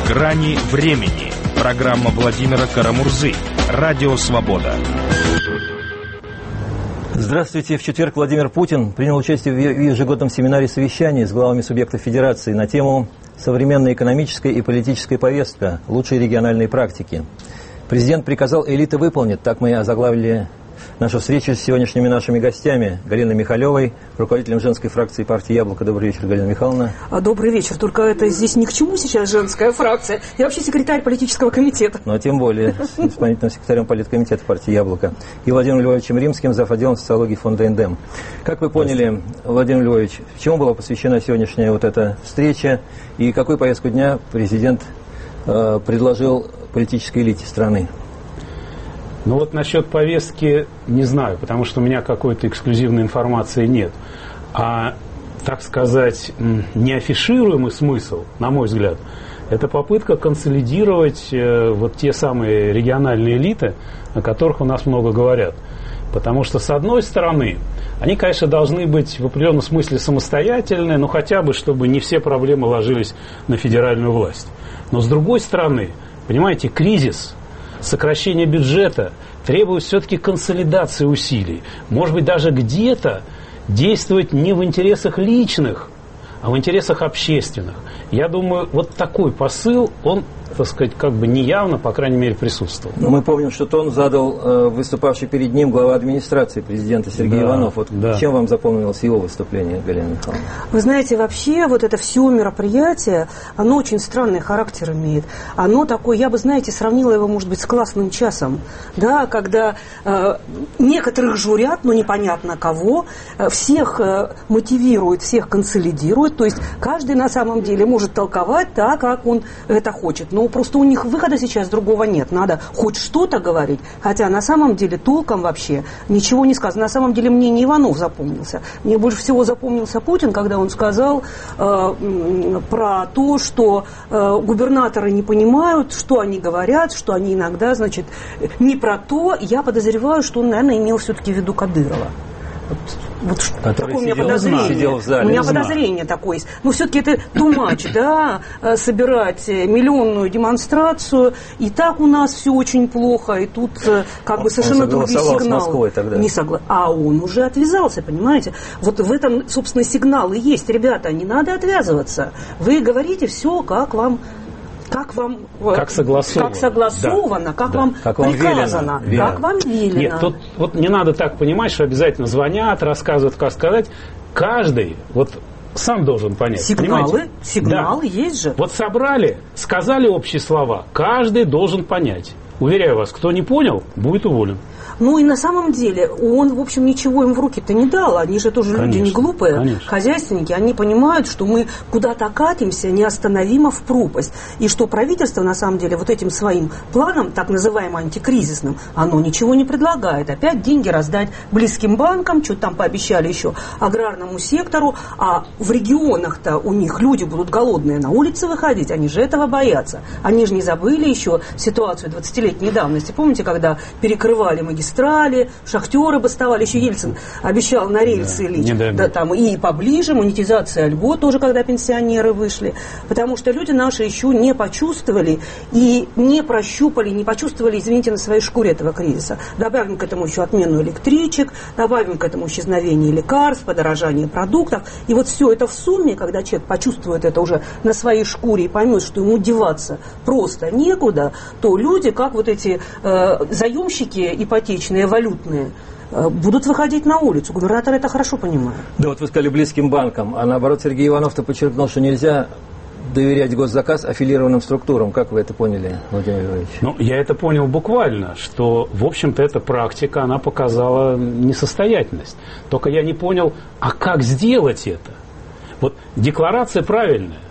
«Грани времени». Программа Владимира Карамурзы. Радио «Свобода». Здравствуйте. В четверг Владимир Путин принял участие в ежегодном семинаре совещаний с главами субъектов Федерации на тему «Современная экономическая и политическая повестка. Лучшие региональные практики». Президент приказал: элиты выполнит. Так мы озаглавили нашу встречу с сегодняшними нашими гостями. Галиной Михалевой, руководителем женской фракции партии «Яблоко». Добрый вечер, Галина Михайловна. Добрый вечер. Только это здесь ни к чему сейчас женская фракция. Я вообще секретарь политического комитета. Ну, а тем более с исполнительным секретарем политкомитета партии «Яблоко». И Владимиром Львовичем Римским, зав. Отделом социологии фонда «Эндем». Как вы поняли, Владимир Львович, чему была посвящена сегодняшняя вот эта встреча и какую повестку дня президент предложил политической элите страны? Ну вот насчет повестки не знаю, потому что у меня какой-то эксклюзивной информации нет. А, так сказать, неафишируемый смысл, на мой взгляд, это попытка консолидировать вот те самые региональные элиты, о которых у нас много говорят. Потому что, с одной стороны, они, конечно, должны быть в определенном смысле самостоятельны, но хотя бы, чтобы не все проблемы ложились на федеральную власть. Но, с другой стороны, понимаете, кризис, сокращение бюджета требует все-таки консолидации усилий. Может быть, даже где-то действовать не в интересах личных, а в интересах общественных. Я думаю, вот такой посыл, он, так сказать, как бы неявно, по крайней мере, присутствовал. Но мы помним, что тон задал выступавший перед ним глава администрации президента Сергей Иванов. Вот чем вам запомнилось его выступление, Галина Михайловна? Вы знаете, вообще вот это все мероприятие, оно очень странный характер имеет. Оно такое, я бы, знаете, сравнила его, может быть, с классным часом, да, когда некоторых журят, но непонятно кого, всех мотивируют, всех консолидируют, то есть каждый на самом деле может толковать так, как он это хочет. Но просто у них выхода сейчас другого нет. Надо хоть что-то говорить, хотя на самом деле толком вообще ничего не сказано. На самом деле мне не Иванов запомнился. Мне больше всего запомнился Путин, когда он сказал про то, что губернаторы не понимают, что они говорят, что они иногда, значит, не про то. Я подозреваю, что он, наверное, имел все-таки в виду Кадырова. Вот такое у меня подозрение. У меня подозрение такое есть. Но все-таки это too much, да, собирать миллионную демонстрацию. И так у нас все очень плохо. И тут как бы совершенно другие сигналы. А он уже отвязался, понимаете? Вот в этом, собственно, сигнал и есть. Ребята, не надо отвязываться. Вы говорите все, как согласовано, да. Как вам приказано, велено. Как вам велено. Нет, тут вот не надо так понимать, что обязательно звонят, рассказывают, как сказать. Каждый вот сам должен понять. Сигналы есть же. Вот собрали, сказали общие слова, каждый должен понять. Уверяю вас, кто не понял, будет уволен. Ну и на самом деле он, в общем, ничего им в руки-то не дал. Они же тоже люди не глупые, хозяйственники. Они понимают, что мы куда-то катимся неостановимо в пропасть. И что правительство, на самом деле, вот этим своим планом, так называемым антикризисным, оно ничего не предлагает. Опять деньги раздать близким банкам, что-то там пообещали еще аграрному сектору. А в регионах-то у них люди будут голодные на улицы выходить. Они же этого боятся. Они же не забыли еще ситуацию 20-летней давности. Помните, когда перекрывали магистрали, шахтеры бастовали, еще Ельцин обещал на рельсы лечь, там, и поближе, монетизация льгот тоже, когда пенсионеры вышли, потому что люди наши еще не почувствовали и не прощупали, не почувствовали, извините, на своей шкуре этого кризиса. Добавим к этому еще отмену электричек, добавим к этому исчезновение лекарств, подорожание продуктов, и вот все это в сумме, когда человек почувствует это уже на своей шкуре и поймет, что ему деваться просто некуда, то люди, как вот эти заемщики ипотечные, валютные, будут выходить на улицу. Губернаторы это хорошо понимают. Да, вот вы сказали близким банкам, а наоборот Сергей Иванов-то подчеркнул, что нельзя доверять госзаказ аффилированным структурам. Как вы это поняли, Владимир Ильич? Ну, я это понял буквально, что, в общем-то, эта практика, она показала несостоятельность. Только я не понял, а как сделать это? Вот декларация правильная,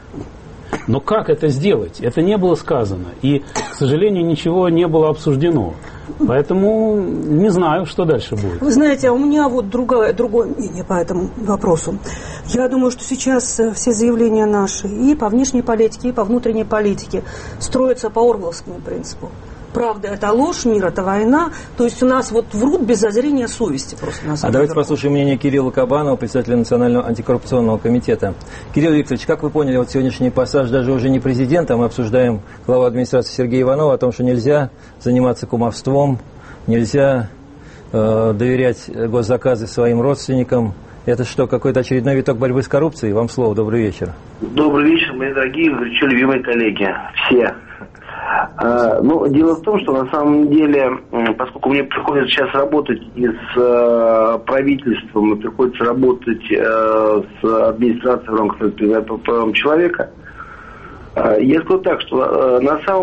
но как это сделать? Это не было сказано. И, к сожалению, ничего не было обсуждено. Поэтому не знаю, что дальше будет. Вы знаете, а у меня вот другое мнение по этому вопросу. Я думаю, что сейчас все заявления наши и по внешней политике, и по внутренней политике строятся по Оруэлловскому принципу. правда это ложь, мир это война. То есть у нас вот врут без зазрения совести просто. Давайте послушаем мнение Кирилла Кабанова, председателя Национального антикоррупционного комитета. Кирилл Викторович, как вы поняли, вот сегодняшний пассаж даже уже не президента, мы обсуждаем главу администрации Сергея Иванова о том, что нельзя заниматься кумовством, нельзя доверять госзаказы своим родственникам. Это что, какой-то очередной виток борьбы с коррупцией? Вам слово, добрый вечер. Добрый вечер, мои дорогие, горячо любимые коллеги, все. Ну, дело в том, что на самом деле, поскольку мне приходится сейчас работать и с правительством, и приходится работать с администрацией в рамках правам человека, я скажу так, что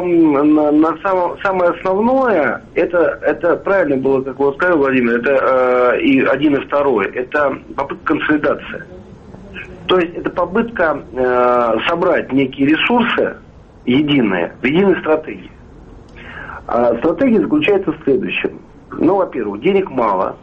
самое основное, это правильно было, как вы сказали, Владимир, это и один, и второй, это попытка консолидации. То есть это попытка собрать некие ресурсы единые, в единой стратегии. Стратегия заключается в следующем. Ну, во-первых, денег мало.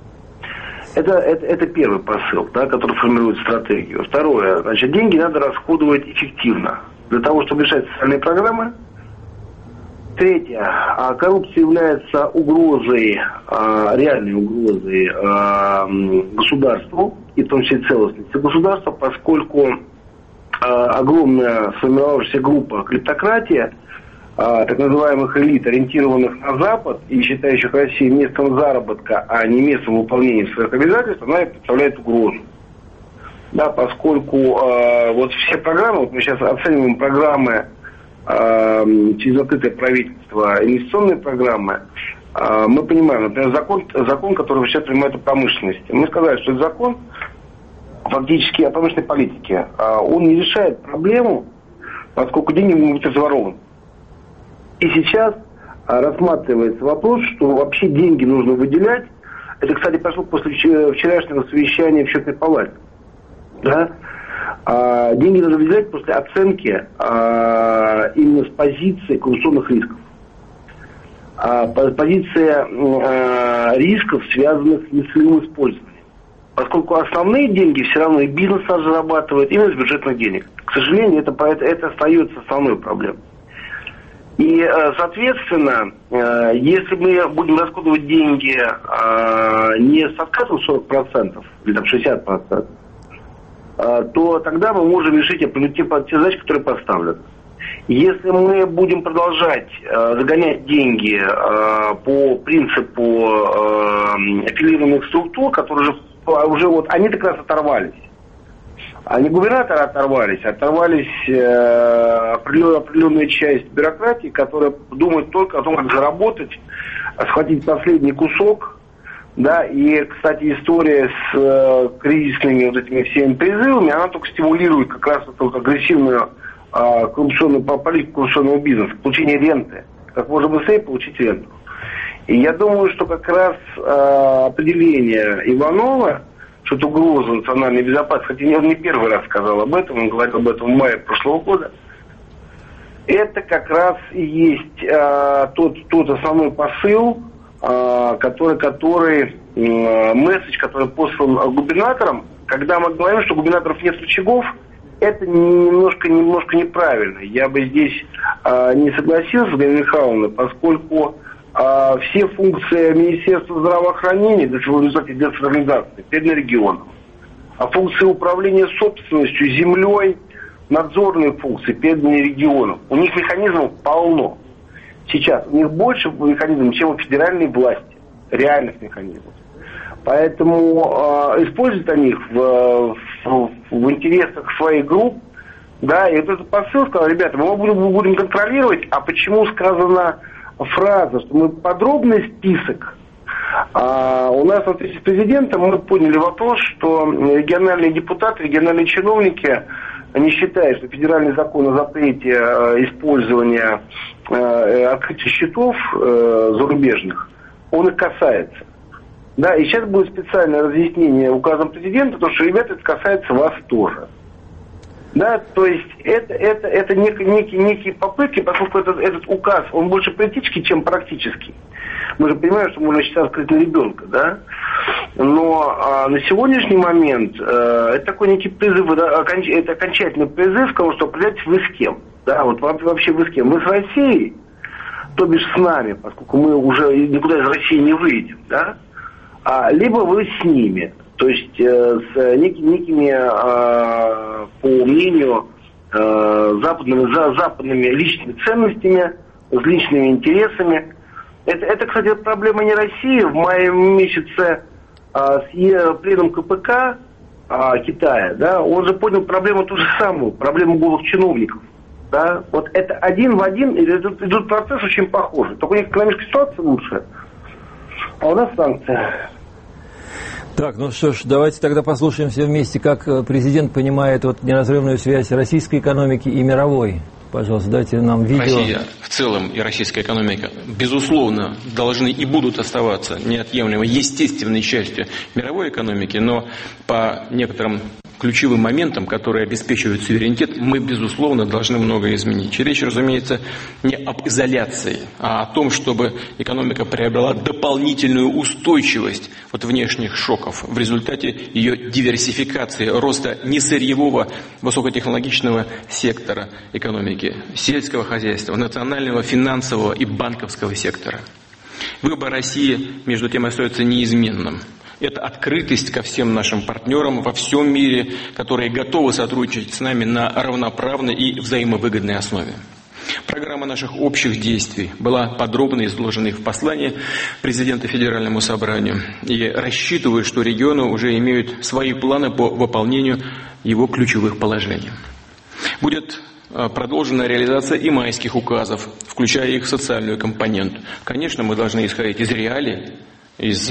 Это первый посыл, да, который формирует стратегию. Второе, значит, деньги надо расходовать эффективно для того, чтобы решать социальные программы. Третье, коррупция является угрозой, реальной угрозой государству, и в том числе целостности государства, поскольку огромная сформировавшаяся группа клептократия, так называемых элит, ориентированных на Запад и считающих Россию местом заработка, а не местом выполнения своих обязательств, она представляет угрозу. Да, поскольку вот все программы, вот мы сейчас оцениваем программы через открытое правительство, инвестиционные программы, мы понимаем, например, закон, который сейчас принимает о промышленности. Мы сказали, что этот закон фактически о промышленной политике, он не решает проблему, поскольку деньги могут быть разворованы. И сейчас рассматривается вопрос, что вообще деньги нужно выделять. Это, кстати, прошло после вчерашнего совещания в Счетной палате. Да? Деньги нужно выделять после оценки именно с позиции коррупционных рисков. Позиция рисков, связанных с нецелевым использованием. Поскольку основные деньги все равно и бизнес зарабатывает именно с бюджетных денег. К сожалению, это остается основной проблемой. И, соответственно, если мы будем расходовать деньги не с откатом 40% или там 60%, то тогда мы можем решить те задачи, которые поставлены. Если мы будем продолжать загонять деньги по принципу аффилированных структур, которые уже вот они как раз оторвались. А не губернаторы оторвались определенная часть бюрократии, которая думает только о том, как заработать, схватить последний кусок. Да, и, кстати, история с кризисными вот этими всеми призывами, она только стимулирует как раз вот агрессивную коррупционную политику коррупционного бизнеса, получение ренты. Как можно быстрее получить ренту. И я думаю, что как раз определение Иванова, что это угроза национальной безопасности, хотя он не первый раз сказал об этом, он говорил об этом в мае прошлого года, это как раз и есть тот основной посыл, который месседж, который послан губернаторам. Когда мы говорим, что у губернаторов нет рычагов, это немножко неправильно. Я бы здесь не согласился с Галиной Михайловной, поскольку все функции Министерства здравоохранения в результате децентрализации переданы регионам. А функции управления собственностью, землей, надзорные функции переданы регионам. У них механизмов полно. Сейчас у них больше механизмов, чем у федеральной власти. Реальных механизмов. Поэтому используют они их в интересах своих групп. Да, и вот этот посыл сказал, ребята, мы будем контролировать, а почему сказано фраза, что мы подробный список. У нас в встрече с президентом мы поняли вопрос, что региональные депутаты, региональные чиновники не считают, что федеральный закон о запрете использования открытия счетов зарубежных, он их касается. Да, и сейчас будет специальное разъяснение указом президента, то что, ребята, это касается вас тоже. Да, то есть это некие попытки, поскольку этот указ, он больше политический, чем практический. Мы же понимаем, что можно сейчас открыть на ребенка, да? Но на сегодняшний момент это такой некий призыв, это окончательный призыв к тому, что определять вы с кем. Да, вот вообще вы с кем. Вы с Россией, то бишь с нами, поскольку мы уже никуда из России не выйдем, да, либо вы с ними, то есть с некими, по мнению, западными личными ценностями, с личными интересами. Это, кстати, проблема не России. В мае месяце с пленом КПК Китая, да, он же поднял проблему ту же самую, проблему голых чиновников. Да? Вот это один в один, идут процесс очень похожий. Только у них экономическая ситуация лучше, а у нас санкции. Так, ну что ж, давайте тогда послушаем все вместе, как президент понимает вот неразрывную связь российской экономики и мировой. Пожалуйста, дайте нам видео. Россия в целом и российская экономика, безусловно, должны и будут оставаться неотъемлемой, естественной частью мировой экономики, но по некоторым ключевым моментам, которые обеспечивают суверенитет, мы, безусловно, должны многое изменить. Речь, разумеется, не об изоляции, а о том, чтобы экономика приобрела дополнительную устойчивость от внешних шоков в результате ее диверсификации, роста несырьевого высокотехнологичного сектора экономики, сельского хозяйства, национального финансового и банковского сектора. Выбор России, между тем, остается неизменным. Это открытость ко всем нашим партнерам во всем мире, которые готовы сотрудничать с нами на равноправной и взаимовыгодной основе. Программа наших общих действий была подробно изложена в послании президента Федеральному собранию. И рассчитываю, что регионы уже имеют свои планы по выполнению его ключевых положений. Будет продолжена реализация и майских указов, включая их социальную компоненту. Конечно, мы должны исходить из реалий, из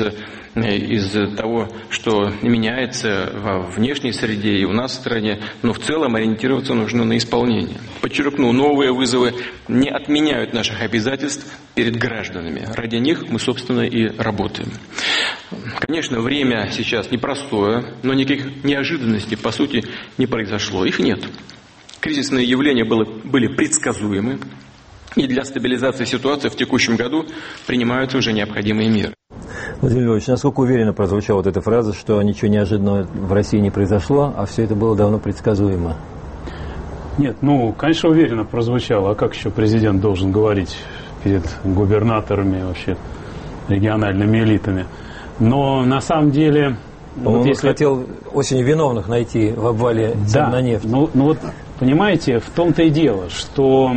того, что меняется во внешней среде и у нас в стране, но в целом ориентироваться нужно на исполнение. Подчеркну, новые вызовы не отменяют наших обязательств перед гражданами. Ради них мы, собственно, и работаем. Конечно, время сейчас непростое, но никаких неожиданностей, по сути, не произошло. Их нет. Кризисные явления были предсказуемы, и для стабилизации ситуации в текущем году принимаются уже необходимые меры. Владимир Львович, насколько уверенно прозвучала вот эта фраза, что ничего неожиданного в России не произошло, а все это было давно предсказуемо? Нет, конечно, уверенно прозвучало. А как еще президент должен говорить перед губернаторами, вообще региональными элитами? Но на самом деле... Он хотел осенью виновных найти в обвале цен на нефть. Понимаете, в том-то и дело, что,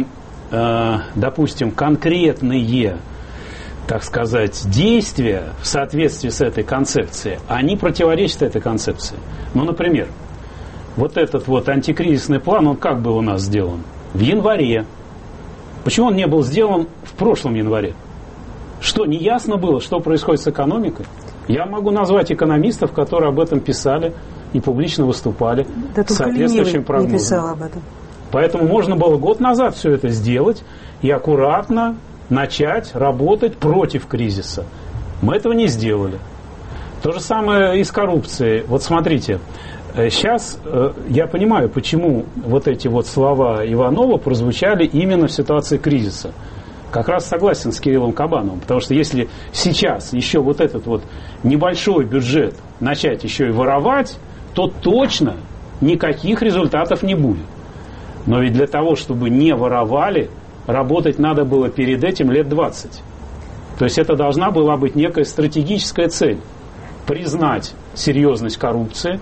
допустим, конкретные, так сказать, действия в соответствии с этой концепцией, они противоречат этой концепции. Например, вот этот антикризисный план, он как был у нас сделан? В январе. Почему он не был сделан в прошлом январе? Что, не ясно было, что происходит с экономикой? Я могу назвать экономистов, которые об этом писали и публично выступали с соответствующим прогнозом. Не писал об этом. Поэтому можно было год назад все это сделать и аккуратно начать работать против кризиса. Мы этого не сделали. То же самое и с коррупцией. Вот смотрите, сейчас я понимаю, почему вот эти слова Иванова прозвучали именно в ситуации кризиса. Как раз согласен с Кириллом Кабановым, потому что если сейчас еще вот этот небольшой бюджет начать еще и воровать, то точно никаких результатов не будет. Но ведь для того, чтобы не воровали, работать надо было перед этим лет 20. То есть это должна была быть некая стратегическая цель. Признать серьезность коррупции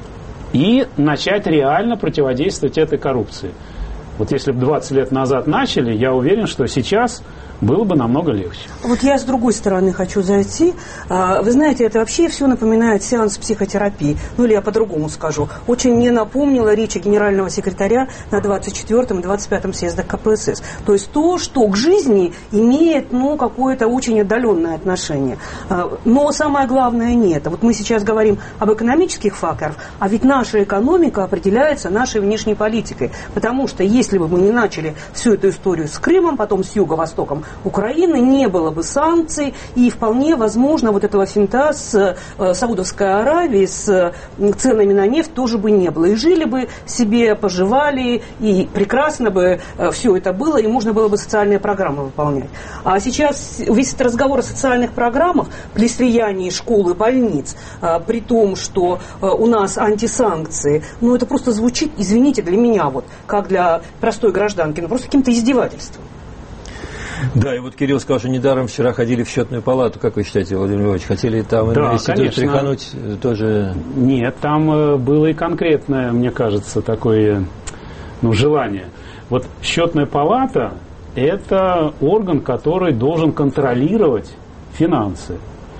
и начать реально противодействовать этой коррупции. Вот если бы 20 лет назад начали, я уверен, что сейчас было бы намного легче. Вот я с другой стороны хочу зайти. Вы знаете, это вообще все напоминает сеанс психотерапии. Или я по-другому скажу. Очень мне напомнила речи генерального секретаря на 24-м и 25-м съездах КПСС. То есть то, что к жизни имеет какое-то очень отдаленное отношение. Но самое главное не это. Вот мы сейчас говорим об экономических факторах, а ведь наша экономика определяется нашей внешней политикой. Потому что если бы мы не начали всю эту историю с Крымом, потом с юго-востоком Украины, не было бы санкций, и вполне возможно вот этого финта с Саудовской Аравией, с ценами на нефть тоже бы не было. И жили бы себе, поживали, и прекрасно бы все это было, и можно было бы социальные программы выполнять. А сейчас весь этот разговор о социальных программах при слиянии школ и больниц, при том, что у нас антисанкции, это просто звучит, извините, для меня, как для простой гражданки, просто каким-то издевательством. Да, и вот Кирилл сказал, что недаром вчера ходили в счетную палату. Как вы считаете, Владимир Львович, хотели там инвестиции тряхануть тоже? Нет, там было и конкретное, мне кажется, такое желание. Вот счетная палата – это орган, который должен контролировать финансы.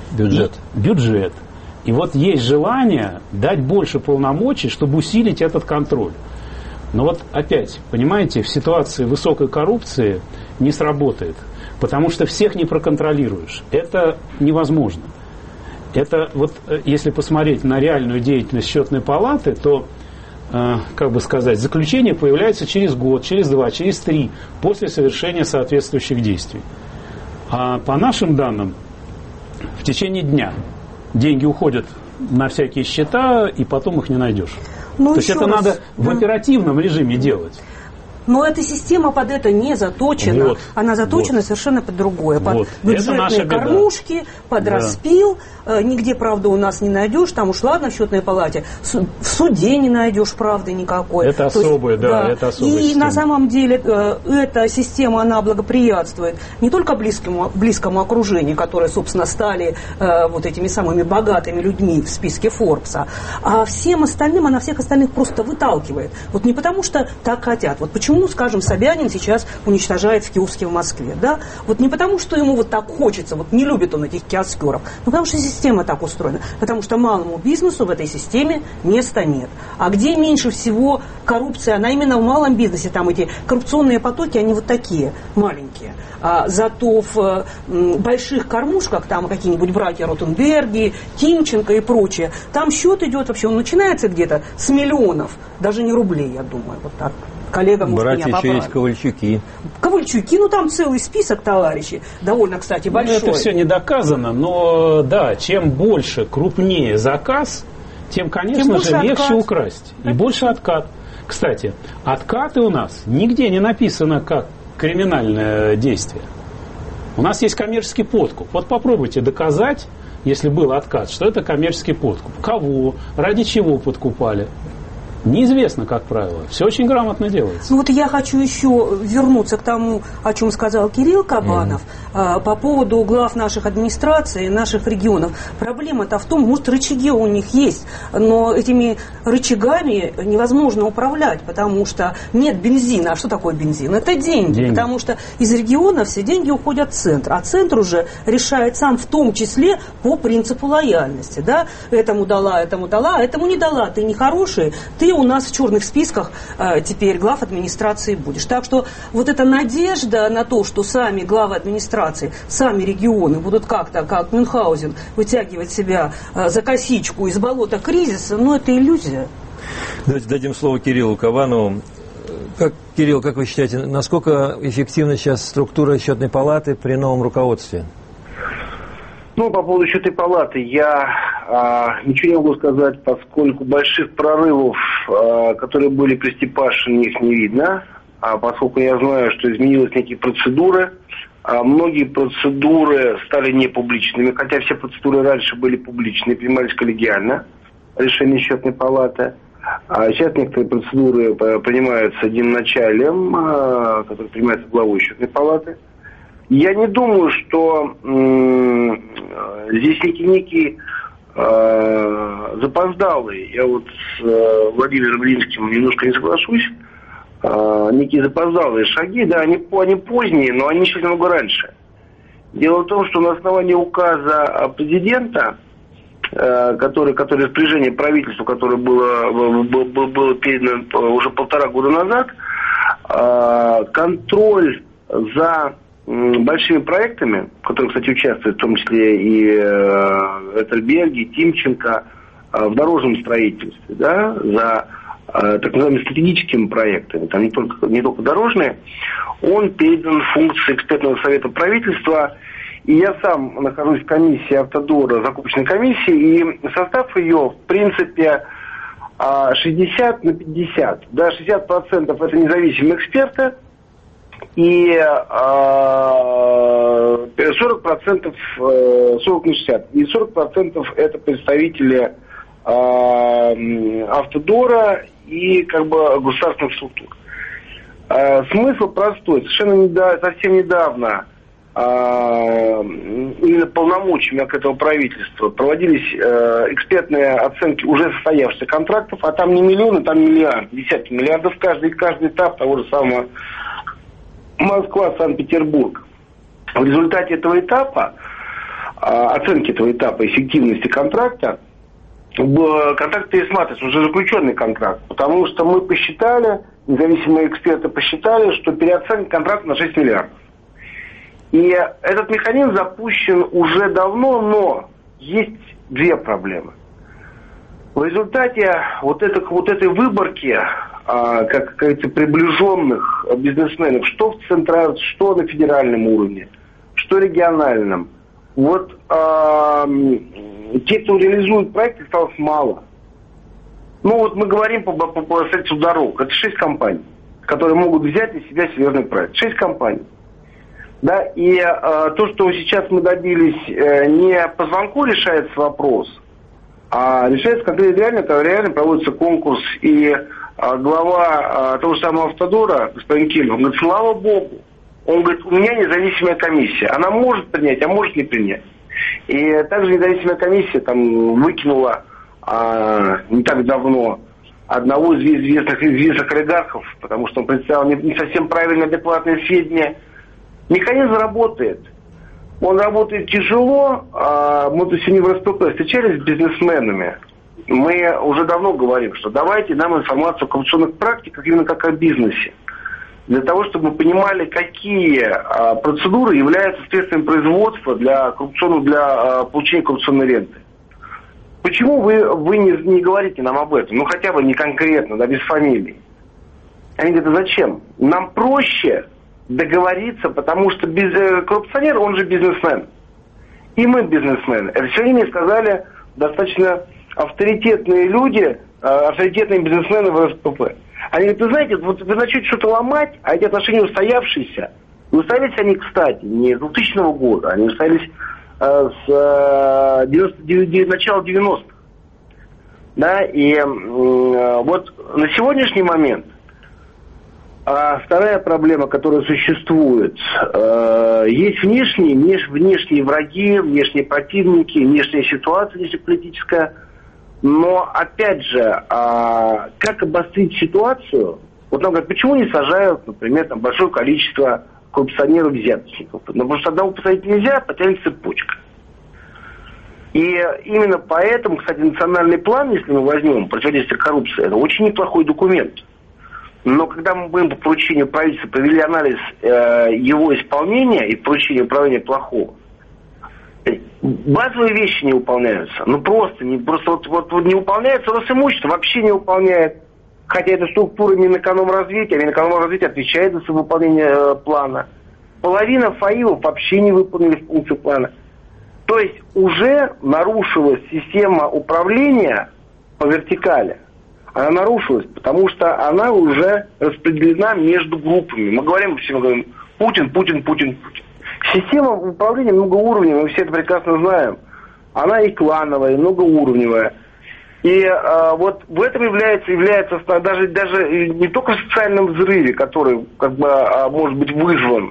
Бюджет. И вот есть желание дать больше полномочий, чтобы усилить этот контроль. Но вот опять, понимаете, в ситуации высокой коррупции не сработает, потому что всех не проконтролируешь. Это невозможно. Это вот, если посмотреть на реальную деятельность счетной палаты, то, как бы сказать, заключение появляется через год, через 2, через 3 после совершения соответствующих действий. А по нашим данным, в течение дня деньги уходят на всякие счета, и потом их не найдешь. То есть это надо в оперативном режиме делать. Но эта система под это не заточена. Вот, она заточена совершенно под другое. Под бюджетные кормушки, под распил. Нигде правды у нас не найдешь. Там уж ладно в счетной палате. В суде не найдешь правды никакой. Это особая, это особая система. И на самом деле эта система, она благоприятствует не только близкому окружению, которые, собственно, стали вот этими самыми богатыми людьми в списке Форбса, а всем остальным, она всех остальных просто выталкивает. Вот не потому, что так хотят. Вот почему, скажем, Собянин сейчас уничтожает в киоске в Москве, да? Вот не потому, что ему вот так хочется, вот не любит он этих киоскеров, но потому что система так устроена, потому что малому бизнесу в этой системе места нет. А где меньше всего коррупция, она именно в малом бизнесе, там эти коррупционные потоки, они вот такие, маленькие. А зато в больших кормушках, там какие-нибудь братья Ротенберги, Тимченко и прочее, там счет идет вообще, он начинается где-то с миллионов, даже не рублей, я думаю, вот так. Коллега, может, братья еще есть Ковальчуки. Ковальчуки, там целый список товарищей, довольно, кстати, большой. Это все не доказано, но да, чем больше, крупнее заказ, тем, конечно же, легче украсть. И больше откат. Кстати, откаты у нас нигде не написано как криминальное действие. У нас есть коммерческий подкуп. Вот попробуйте доказать, если был откат, что это коммерческий подкуп. Кого, ради чего подкупали? Неизвестно, как правило. Все очень грамотно делается. Ну вот я хочу еще вернуться к тому, о чем сказал Кирилл Кабанов, по поводу глав наших администраций, наших регионов. Проблема-то в том, может, рычаги у них есть, но этими рычагами невозможно управлять, потому что нет бензина. А что такое бензин? Это деньги. Потому что из региона все деньги уходят в центр, а центр уже решает сам, в том числе по принципу лояльности. Да? Этому дала, а этому не дала. Ты нехороший, ты у нас в черных списках теперь глав администрации будешь. Так что вот эта надежда на то, что сами главы администрации, сами регионы будут как-то, как Мюнхгаузен, вытягивать себя за косичку из болота кризиса, это иллюзия. Давайте дадим слово Кириллу Кабанову. Кирилл, как вы считаете, насколько эффективна сейчас структура счетной палаты при новом руководстве? По поводу счетной палаты я ничего не могу сказать, поскольку больших прорывов, которые были при Степашине, их не видно, поскольку я знаю, что изменились некие процедуры, многие процедуры стали непубличными, хотя все процедуры раньше были публичные, принимались коллегиально, решение счетной палаты. Сейчас некоторые процедуры принимаются единоначалием, которые принимаются главой счетной палаты. Я не думаю, что здесь некий запоздалый, я вот с Владимиром Ильинским немножко не соглашусь, некие запоздалые шаги, да, они поздние, но они шли намного раньше. Дело в том, что на основании указа президента, который распоряжение правительства, которое было передано уже 1,5 года назад, контроль за большими проектами, в которых, кстати, участвуют в том числе и Ротенберги, и Тимченко, в дорожном строительстве, да, за так называемыми стратегическими проектами, там не только дорожные, он передан функции экспертного совета правительства. И я сам нахожусь в комиссии Автодора, закупочной комиссии, и состав ее, в принципе, 60 на 50. Да, 60% это независимые эксперты, и 40%, 40 на 60, и 40% это представители Автодора и государственных структур. Смысл простой. Совсем недавно именно полномочиями к этому правительству проводились экспертные оценки уже состоявшихся контрактов, а там не миллионы, там миллиарды, десятки миллиардов каждый этап того же самого Москва-Санкт-Петербург. В результате этого этапа, оценки этого этапа эффективности контракта, контракт пересматривается, уже заключенный контракт, потому что мы посчитали, независимые эксперты посчитали, что переоценка контракта на 6 миллиардов. И этот механизм запущен уже давно, но есть две проблемы. В результате вот этой выборки, как говорится, приближенных бизнесменов, что в центральном, что на федеральном уровне, что региональном, вот те, кто реализует проекты, осталось мало. Ну вот мы говорим по строительству дорог. Это 6 компаний, которые могут взять на себя серьезный проект. 6 компаний. Да, и то, что сейчас мы добились, не по звонку решается вопрос, а решается, когда реально проводится конкурс, и глава того же самого Автодора, господин Кельман, он говорит, слава богу, он говорит, у меня независимая комиссия, она может принять, а может не принять. И также независимая комиссия там выкинула не так давно одного из известных олигархов, потому что он представил не совсем правильно адекватные сведения. Механизм работает. Он работает тяжело. Мы тут сегодня в РСПП встречались с бизнесменами. Мы уже давно говорим, что давайте нам информацию о коррупционных практиках именно как о бизнесе. Для того, чтобы мы понимали, какие процедуры являются средствами производства для получения коррупционной ренты. Почему вы не говорите нам об этом? Ну, хотя бы не конкретно, да, без фамилий. Они говорят, а зачем? Нам проще договориться, потому что коррупционер, он же бизнесмен. И мы бизнесмены. Это сегодня мне сказали достаточно авторитетные люди, авторитетные бизнесмены в РСПП. Они говорят, вы знаете, вот вы начнете что-то ломать, а эти отношения устоявшиеся. И устоялись они, кстати, не с 2000 года, они устоялись с начала 90-х. Да, и вот на сегодняшний момент вторая проблема, которая существует, есть внешние враги, внешние противники, внешняя ситуация внешнеполитическая, но опять же, как обострить ситуацию? Вот нам говорят, почему не сажают, например, там большое количество коррупционеров-взяточников? Ну, потому что одного посадить нельзя, потянется цепочка. И именно поэтому, кстати, национальный план, если мы возьмем противодействие коррупции, это очень неплохой документ. Но когда мы по поручению правительства провели анализ его исполнения и поручения управления плохого, базовые вещи не выполняются. Ну просто не выполняется, Росимущество вообще не выполняет. Хотя эта структура Минэкономразвития, а Минэкономразвитие отвечает за выполнение плана. Половина ФАИОов вообще не выполнили функцию плана. То есть уже нарушилась система управления по вертикали. Она нарушилась, потому что она уже распределена между группами. Мы все говорим Путин. Система управления многоуровневая, мы все это прекрасно знаем. Она и клановая, и многоуровневая. И вот в этом является даже не только в социальном взрыве, который может быть вызван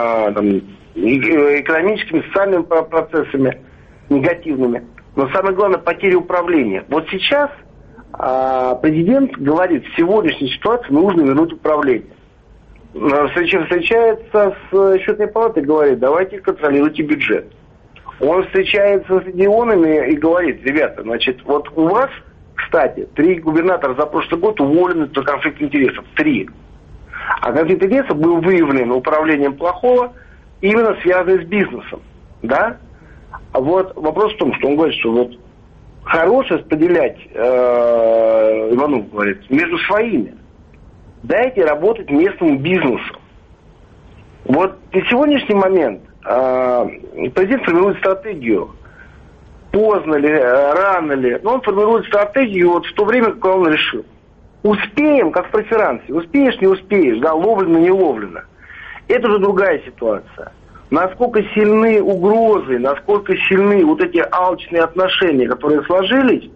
экономическими, социальными процессами негативными, но самое главное потеря управления. Вот сейчас президент говорит, в сегодняшней ситуации нужно вернуть управление. Встречается с счетной палатой и говорит, давайте контролируйте бюджет. Он встречается с регионами и говорит, ребята, значит, вот у вас, кстати, 3 губернатора за прошлый год уволены за конфликт интересов. 3. А конфликт интересов был выявлен управлением плохого, именно связанный с бизнесом. Да? А вот вопрос в том, что он говорит, что вот хорошо распределять, Иванов говорит, между своими. Дайте работать местному бизнесу. Вот на сегодняшний момент президент формирует стратегию. Поздно ли, рано ли, но он формирует стратегию вот в то время, когда он решил. Успеем, как в преферансе. Успеешь, не успеешь, да, ловлено, не ловлено. Это уже другая ситуация. Насколько сильны угрозы, насколько сильны вот эти алчные отношения, которые сложились,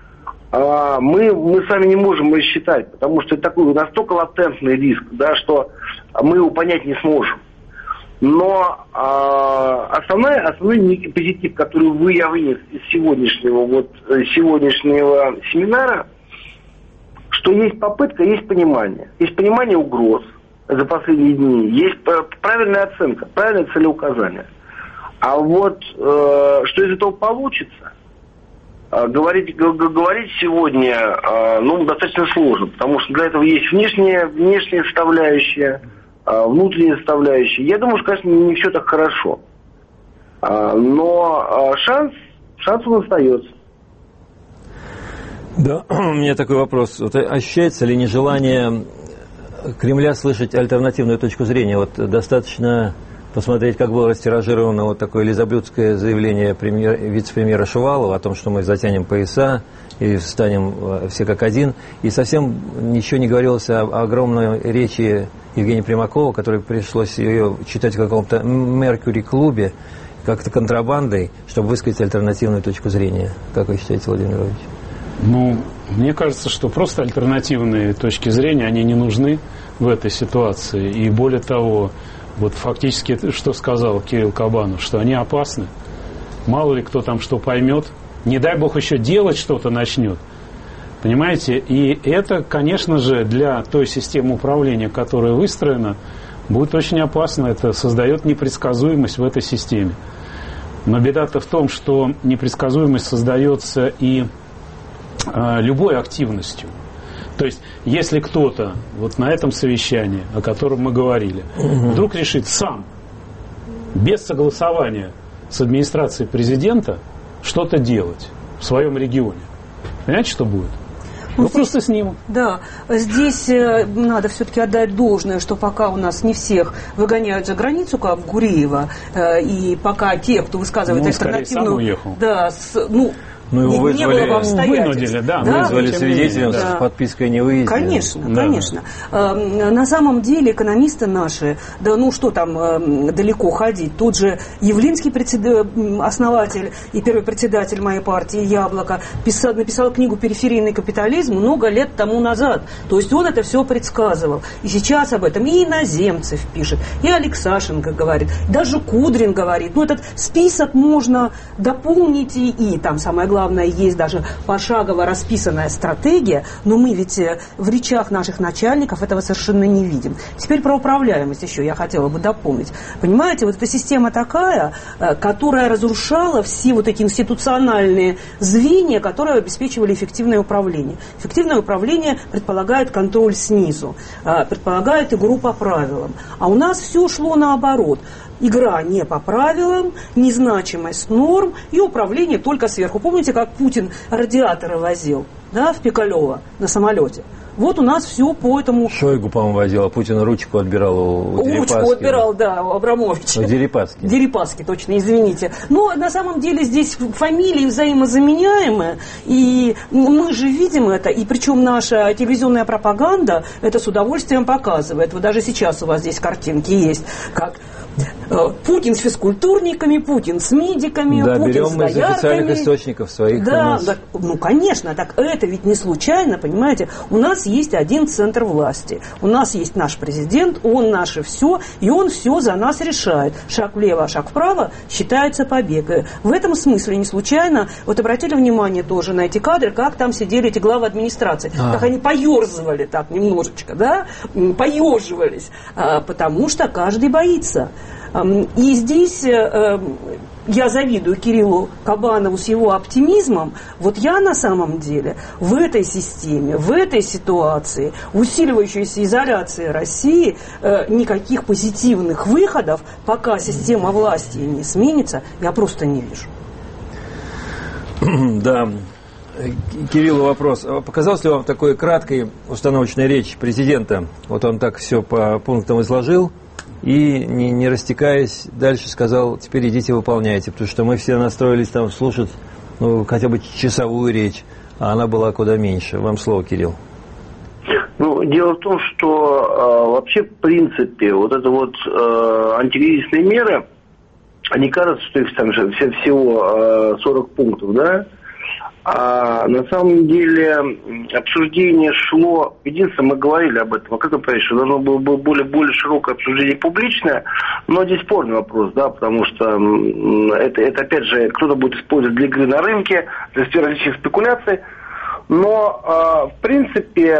мы сами не можем рассчитать, потому что это такой настолько латентный риск, да, что мы его понять не сможем. Но основной позитив, который я вынес из сегодняшнего семинара, что есть попытка, есть понимание. Есть понимание угроз за последние дни, есть правильная оценка, правильное целеуказание. А вот что из этого получится, говорить сегодня достаточно сложно, потому что для этого есть внешняя составляющая, внутренняя составляющая. Я думаю, что, конечно, не все так хорошо. Но шанс он остается. Да, у меня такой вопрос. Вот ощущается ли нежелание Кремля слышать альтернативную точку зрения? Вот достаточно посмотреть, как было растиражировано вот такое лизоблюдское заявление вице-премьера Шувалова о том, что мы затянем пояса и встанем все как один. И совсем ничего не говорилось о огромной речи Евгения Примакова, которой пришлось ее читать в каком-то Меркьюри-клубе, как-то контрабандой, чтобы высказать альтернативную точку зрения. Как вы считаете, Владимир Владимирович? Мне кажется, что просто альтернативные точки зрения, они не нужны в этой ситуации. И более того, вот фактически, что сказал Кирилл Кабанов, что они опасны. Мало ли кто там что поймет. Не дай бог еще делать что-то начнет. Понимаете? И это, конечно же, для той системы управления, которая выстроена, будет очень опасно. Это создает непредсказуемость в этой системе. Но беда-то в том, что непредсказуемость создается и любой активностью. То есть, если кто-то вот на этом совещании, о котором мы говорили, вдруг решит сам, без согласования с администрацией президента, что-то делать в своем регионе, понимаете, что будет? Просто снимут. Да, здесь надо все-таки отдать должное, что пока у нас не всех выгоняют за границу, как Гуреева, и пока те, кто высказывает альтернативную... Сам уехал. Да, его вынудили, вызвали свидетелем с подпиской не выезде. Конечно. На самом деле экономисты наши, далеко ходить. Тот же Явлинский, основатель и первый председатель моей партии «Яблоко», написал книгу «Периферийный капитализм» много лет тому назад. То есть он это все предсказывал. И сейчас об этом и Иноземцев пишет, и Алексашенко говорит, даже Кудрин говорит. Этот список можно дополнить и там самое главное, есть даже пошагово расписанная стратегия, но мы ведь в речах наших начальников этого совершенно не видим. Теперь про управляемость еще я хотела бы дополнить. Понимаете, вот эта система такая, которая разрушала все вот эти институциональные звенья, которые обеспечивали эффективное управление. Эффективное управление предполагает контроль снизу, предполагает игру по правилам. А у нас все шло наоборот. Игра не по правилам, незначимость норм и управление только сверху. Помните, как Путин радиаторы возил, в Пикалево на самолете? Вот у нас все по этому... Шойгу, по-моему, возил, а Путин ручку отбирал у Дерипаски. Ручку отбирал, у Абрамовича. Дерипаски, точно, извините. Но на самом деле здесь фамилии взаимозаменяемые, и мы же видим это, и причем наша телевизионная пропаганда это с удовольствием показывает. Вот даже сейчас у вас здесь картинки есть, как... Путин с физкультурниками, Путин с медиками, Путин с доярками. Да, берем из официальных источников своих. Да, конечно, так это ведь не случайно, понимаете. У нас есть один центр власти. У нас есть наш президент, он наше все, и он все за нас решает. Шаг влево, шаг вправо считается побегой. В этом смысле не случайно, вот обратили внимание тоже на эти кадры, как там сидели эти главы администрации, как они поерзывали так немножечко, поеживались, потому что каждый боится. И здесь я завидую Кириллу Кабанову с его оптимизмом. Вот я на самом деле в этой системе, в этой ситуации, усиливающейся изоляции России, никаких позитивных выходов, пока система власти не сменится, я просто не вижу. Да. Кириллу вопрос. Показалась ли вам такой краткой установочной речь президента? Вот он так все по пунктам изложил. И, не растекаясь, дальше сказал, теперь идите выполняйте, потому что мы все настроились там слушать хотя бы часовую речь, а она была куда меньше. Вам слово, Кирилл. Дело в том, что вообще, в принципе, вот это антикризисные меры, они кажутся, что их там же всего 40 пунктов, На самом деле обсуждение шло, единственное, мы говорили об этом, как вы понимаете, что должно было быть более широкое обсуждение публичное, но здесь спорный вопрос, да, потому что это опять же кто-то будет использовать для игры на рынке, для различных спекуляций, но в принципе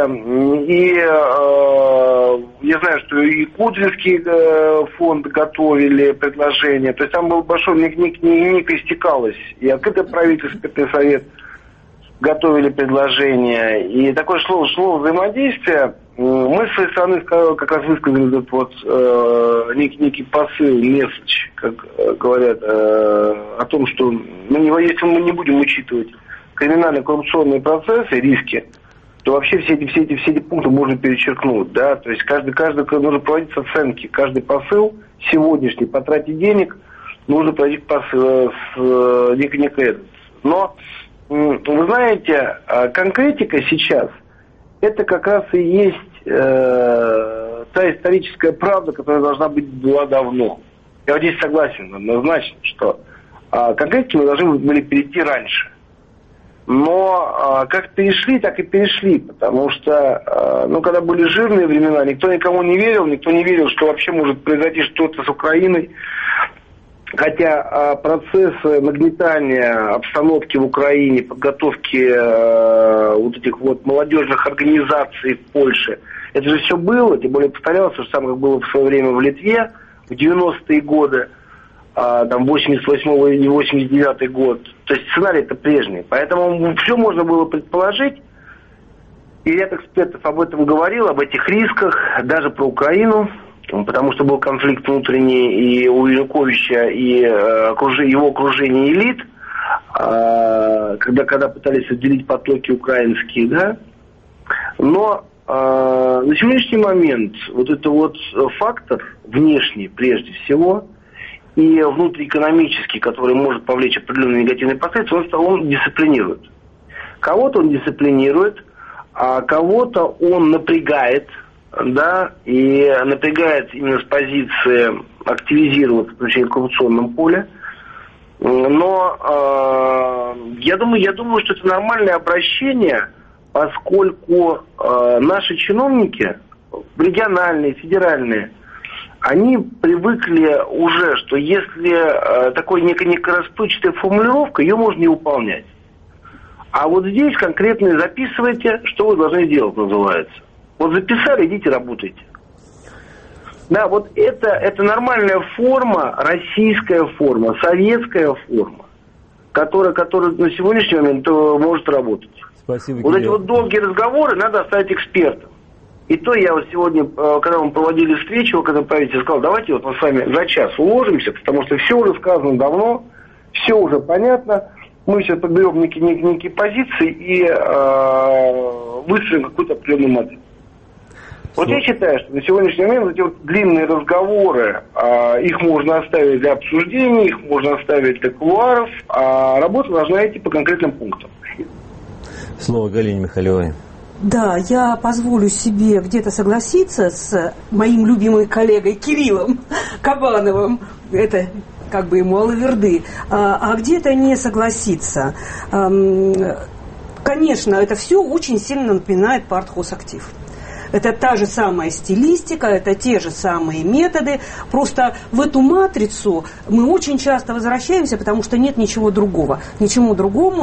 я знаю, что и Кудринский фонд готовили предложение, то есть там был большой ник истекалось, и открытое правительство, экспертный совет готовили предложение, и такое шло взаимодействие. Мы с своей стороны как раз высказали этот вот некий посыл, месседж, как говорят, о том, что если мы не будем учитывать криминально-коррупционные процессы, риски, то вообще все эти пункты можно перечеркнуть, да, то есть каждый нужно проводить оценки, каждый посыл сегодняшний по трате денег нужно проводить посыл с некой. Но вы знаете, конкретика сейчас это как раз и есть та историческая правда, которая была давно. Я вот здесь согласен однозначно, что конкретики мы должны были перейти раньше. Но как перешли, так и перешли, потому что, когда были жирные времена, никто никому не верил, что вообще может произойти что-то с Украиной. Хотя процессы нагнетания обстановки в Украине, подготовки вот этих вот молодежных организаций в Польше, это же все было, тем более повторялось, то же самое, как было в свое время в Литве в 90-е годы, там 88-й и 89-й год. То есть сценарий-то прежний. Поэтому все можно было предположить. И ряд экспертов об этом говорил, об этих рисках, даже про Украину. Потому что был конфликт внутренний и у Януковича, и его окружения элит, когда пытались отделить потоки украинские, да. Но на сегодняшний момент вот это вот фактор внешний, прежде всего, и внутриэкономический, который может повлечь определенные негативные последствия, он дисциплинирует. Кого-то он дисциплинирует, а кого-то он напрягает, да, и напрягает именно с позиции активизироваться в коррупционном поле. Но я думаю, что это нормальное обращение, поскольку наши чиновники, региональные, федеральные, они привыкли уже, что если такой некая расплывчатая формулировка, ее можно не выполнять. А вот здесь конкретно записывайте, что вы должны делать, называется. Вот записали, идите работайте. Да, вот это нормальная форма, российская форма, советская форма, которая на сегодняшний момент может работать. Спасибо, вот эти вот долгие разговоры надо оставить экспертам. И то я вот сегодня, когда мы проводили встречу, когда правительство сказал, давайте вот мы с вами за час уложимся, потому что все уже сказано давно, все уже понятно, мы сейчас подберем некие позиции и выстроим какую-то определенную модель. Вот я считаю, что на сегодняшний момент вот эти вот длинные разговоры, их можно оставить для обсуждений, их можно оставить для кулуаров, а работа должна идти по конкретным пунктам. Слово Галине Михайловой. Да, я позволю себе где-то согласиться с моим любимым коллегой Кириллом Кабановым. Это как бы ему алаверды. А где-то не согласиться. Конечно, это все очень сильно напоминает партхозактив. Это та же самая стилистика, это те же самые методы. Просто в эту матрицу мы очень часто возвращаемся, потому что нет ничего другого. Ничему другому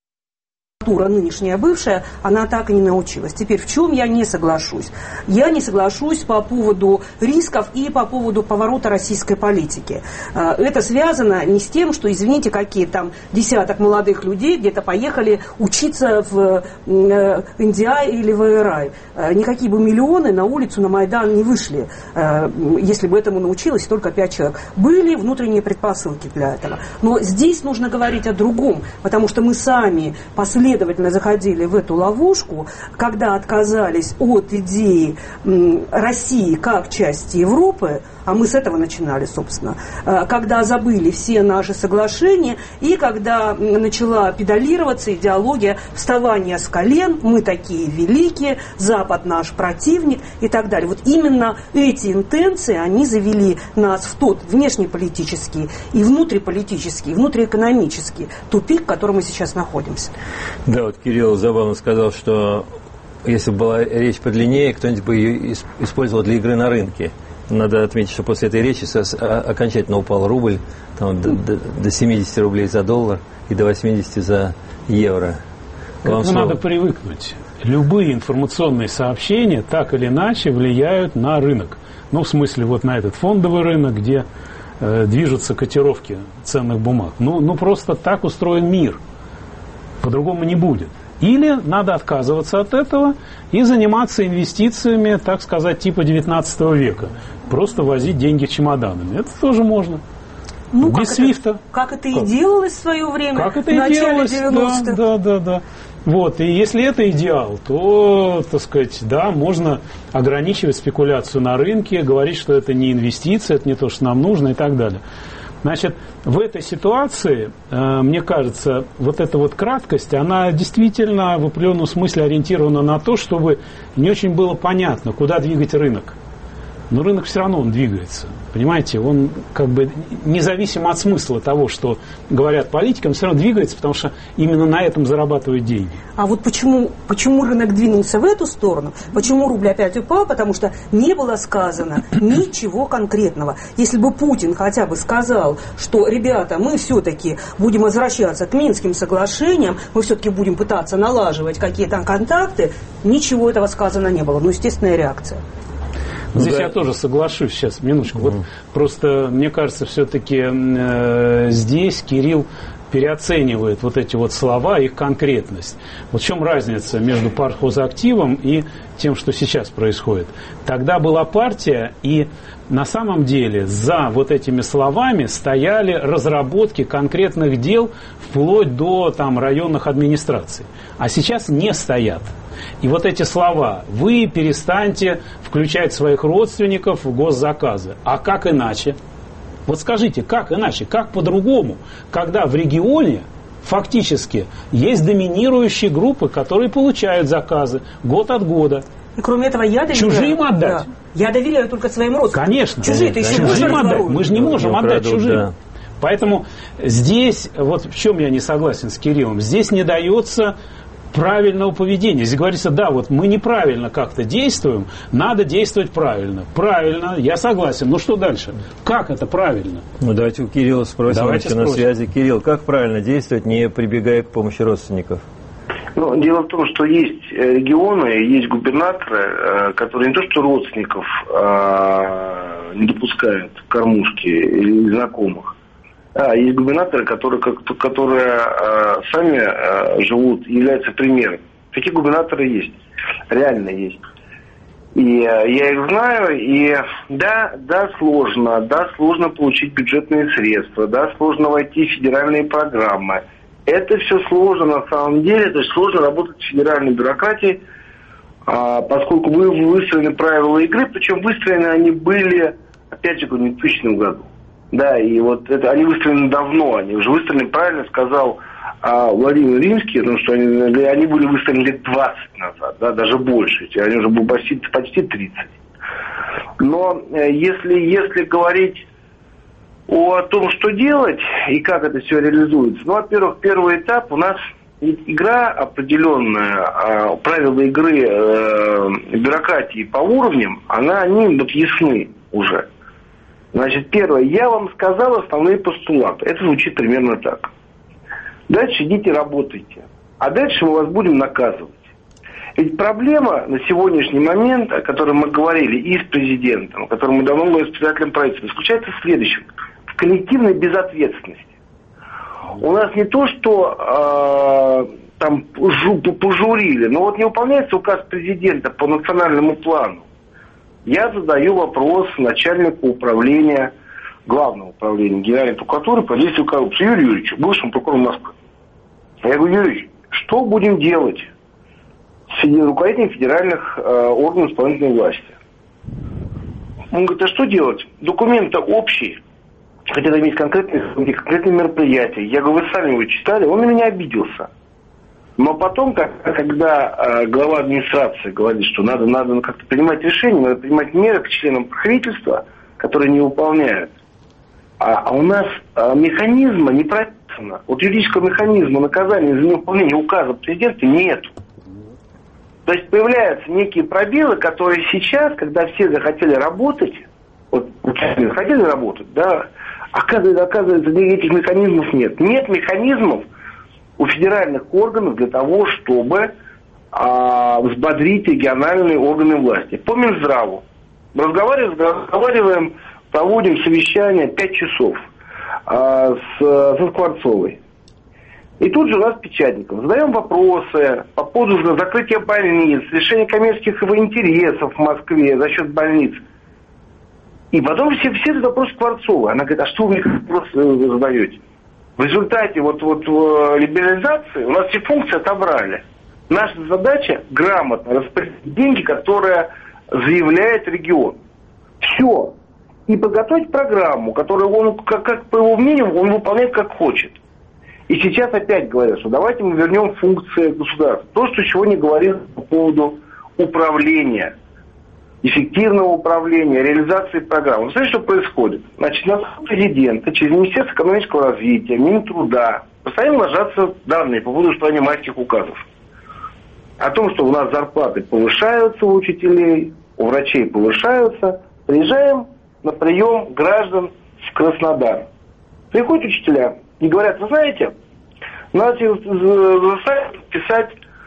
нынешняя бывшая, она так и не научилась. Теперь в чем я не соглашусь? Я не соглашусь по поводу рисков и по поводу поворота российской политики. Это связано не с тем, что, извините, какие там десяток молодых людей где-то поехали учиться в НДИ или в ИРА. Никакие бы миллионы на улицу, на Майдан не вышли, если бы этому научилось только 5 человек. Были внутренние предпосылки для этого. Но здесь нужно говорить о другом, потому что мы сами последовательно последовательно заходили в эту ловушку, когда отказались от идеи России как части Европы, а мы с этого начинали, собственно, когда забыли все наши соглашения и когда начала педалироваться идеология вставания с колен, мы такие великие, Запад наш противник и так далее. Вот именно эти интенции, они завели нас в тот внешнеполитический и внутриполитический, внутриэкономический тупик, в котором мы сейчас находимся. Да, вот Кирилл забавно сказал, что если бы была речь подлиннее, кто-нибудь бы ее использовал для игры на рынке. Надо отметить, что после этой речи окончательно упал рубль там, до 70 рублей за доллар и до 80 за евро. К этому надо привыкнуть. Любые информационные сообщения так или иначе влияют на рынок. Ну, в смысле, вот на этот фондовый рынок, где движутся котировки ценных бумаг. Ну, просто так устроен мир. По-другому не будет. Или надо отказываться от этого и заниматься инвестициями, так сказать, типа 19 века. Просто возить деньги чемоданами. Это тоже можно. Ну, без свифта. Как это и делалось в свое время. Как это и делалось, 90-х. Да. Вот, и если это идеал, то, так сказать, да, можно ограничивать спекуляцию на рынке, говорить, что это не инвестиция, это не то, что нам нужно и так далее. Значит, в этой ситуации, мне кажется, вот эта вот краткость, она действительно в определенном смысле ориентирована на то, чтобы не очень было понятно, куда двигать рынок. Но рынок все равно он двигается. Понимаете, он как бы независимо от смысла того, что говорят политики, он все равно двигается, потому что именно на этом зарабатывают деньги. А вот почему рынок двинулся в эту сторону? Почему рубль опять упал? Потому что не было сказано ничего конкретного. Если бы Путин хотя бы сказал, что, ребята, мы все-таки будем возвращаться к Минским соглашениям, мы все-таки будем пытаться налаживать какие-то контакты, ничего этого сказано не было. Ну, естественная реакция. Здесь я тоже соглашусь сейчас, минуточку. Вот просто, мне кажется, все-таки здесь Кирилл переоценивает вот эти вот слова, их конкретность. Вот в чем разница между пархозактивом и тем, что сейчас происходит? Тогда была партия, и на самом деле за вот этими словами стояли разработки конкретных дел вплоть до там, районных администраций. А сейчас не стоят. И вот эти слова: вы перестаньте включать своих родственников в госзаказы. А как иначе? Вот скажите, как иначе, как по-другому, когда в регионе фактически есть доминирующие группы, которые получают заказы год от года. И кроме этого я доверяю. Чужим отдать? Да. Я доверяю только своим родственникам. Конечно. Чужие-то еще чужим отдать. Мы же не можем отдать чужим. Да. Поэтому здесь, вот в чем я не согласен с Кириллом, здесь не дается правильного поведения. Здесь говорится, да, вот мы неправильно как-то действуем, надо действовать правильно. Правильно, я согласен. Но что дальше? Как это правильно? Ну, давайте у Кирилла спросим. На связи. Кирилл, как правильно действовать, не прибегая к помощи родственников? Ну, дело в том, что есть регионы, есть губернаторы, которые не то что родственников не допускают к кормушке или знакомых, а есть губернаторы, которые сами живут и являются примером. Такие губернаторы есть, реально есть. И я их знаю, и да, сложно получить бюджетные средства, да, сложно войти в федеральные программы. Это все сложно на самом деле, то есть сложно работать в федеральной бюрократии, поскольку выстроены правила игры, причем выстроены они были, опять же, в 2000 году. Да, и вот это они выстроены давно, они уже выстроены, правильно сказал Владимир Римский, потому что они были выстроены лет 20 назад, да, даже больше, они уже были почти 30. Но если говорить о том, что делать и как это все реализуется, ну, во-первых, первый этап у нас игра определенная, правила игры бюрократии по уровням, они вот ясны уже. Значит, первое, я вам сказал основные постулаты. Это звучит примерно так. Дальше идите работайте. А дальше мы вас будем наказывать. Ведь проблема на сегодняшний момент, о которой мы говорили и с президентом, о которой мы давно говорили с председателем правительства, заключается в следующем. В коллективной безответственности. У нас не то, что там пожурили, но вот не выполняется указ президента по национальному плану. Я задаю вопрос начальнику управления, главного управления Генеральной прокуратуры по действию коррупции Юрию Юрьевичу, бывшему прокурору Москвы. Я говорю, Юрий Юрьевич, что будем делать с руководителями федеральных органов исполнительной власти? Он говорит, а что делать? Документы общие, хотя там есть конкретные мероприятия. Я говорю, вы сами его читали, он на меня обиделся. Но потом, когда глава администрации говорит, что надо как-то принимать решения, надо принимать меры к членам правительства, которые не выполняют, а у нас механизма не прописано. Вот юридического механизма наказания за невыполнение указа президента нет. То есть появляются некие пробелы, которые сейчас, когда все захотели работать, вот захотели работать, да, оказывается, этих механизмов нет. Нет механизмов у федеральных органов для того, чтобы взбодрить региональные органы власти. По Минздраву. Разговариваем, проводим совещание 5 часов со Скворцовой. И тут же у нас Печатников. Задаем вопросы по поводу закрытия больниц, решения коммерческих его интересов в Москве за счет больниц. И потом все этот вопрос Скворцовой. Она говорит, а что вы мне вопросы задаете? В результате либерализации у нас все функции отобрали. Наша задача грамотно распределить деньги, которые заявляет регион. Все. И подготовить программу, которую он, как по его мнению, он выполняет как хочет. И сейчас опять говорят, что давайте мы вернем функции государства. То, что сегодня говорил по поводу управления, эффективного управления, реализации программ. Вы знаете, что происходит? Значит, на президента через Министерство экономического развития, Минтруда постоянно ложатся данные по поводу устранения майских указов. О том, что у нас зарплаты повышаются у учителей, у врачей повышаются. Приезжаем на прием граждан в Краснодар. Приходят учителя и говорят, вы знаете, надо писать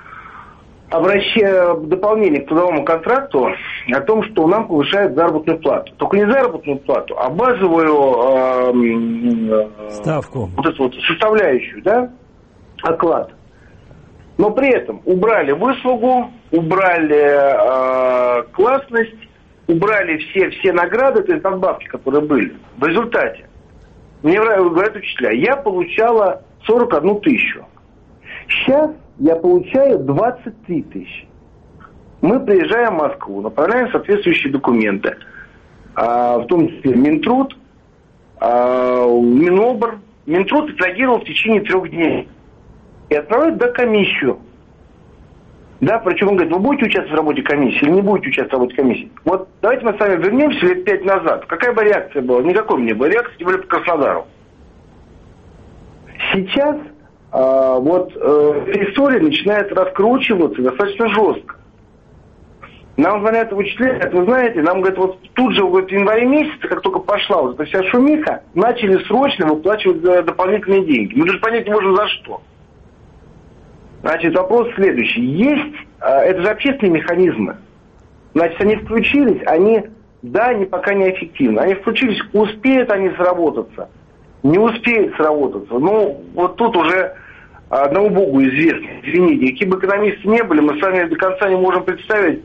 дополнение к трудовому контракту о том, что нам повышают заработную плату. Только не заработную плату, а базовую ставку. Вот эту вот составляющую, да, оклад. Но при этом убрали выслугу, убрали классность, убрали все награды, то есть надбавки, которые были. В результате, мне говорят учителя, я получала 41 тысячу. Сейчас я получаю 23 тысячи. Мы приезжаем в Москву, направляем соответствующие документы, в том числе Минтруд, Минобр. Минтруд отреагировал в течение 3 дней. И отправляют комиссию. Да, причем он говорит, вы будете участвовать в работе комиссии или не будете участвовать в работе комиссии? Вот давайте мы с вами вернемся лет 5 назад. Какая бы реакция была? Никакой не было реакции, тем более по Краснодару. Сейчас история начинает раскручиваться достаточно жестко. Нам звонят учителя, говорят, вы знаете, нам говорят, вот тут же в январе месяце, как только пошла вот эта вся шумиха, начали срочно выплачивать дополнительные деньги. Мы даже понять не можем за что. Значит, вопрос следующий. Это же общественные механизмы. Значит, они включились, они пока не эффективны. Они включились, успеют они сработаться, не успеют сработаться. Ну, вот тут уже одному Богу известно. Извините, какие бы экономисты не были, мы с вами до конца не можем представить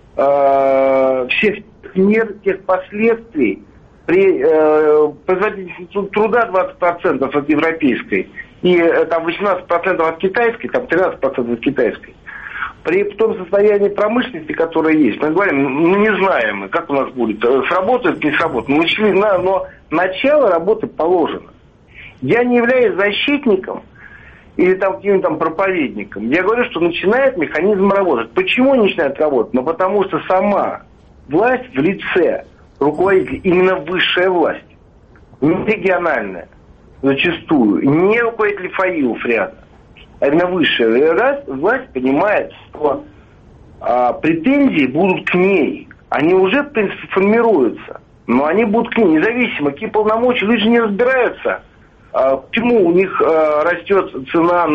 всех мер, тех последствий при производительности труда 20% от европейской и там 18% от китайской, там 13% от китайской. При том состоянии промышленности, которое есть, мы говорим, не знаем, как у нас будет, сработает, не сработает. Но начало работы положено. Я не являюсь защитником или каким-то проповедником. Я говорю, что начинает механизм работать. Почему не начинает работать? Ну, потому что сама власть в лице руководителя, именно высшая власть, не региональная, зачастую, не руководитель ФАИЛов рядом, а именно высшая власть понимает, что претензии будут к ней. Они уже, в принципе, формируются, но они будут к ней, независимо, какие полномочия, люди же не разбираются. Почему у них растет цена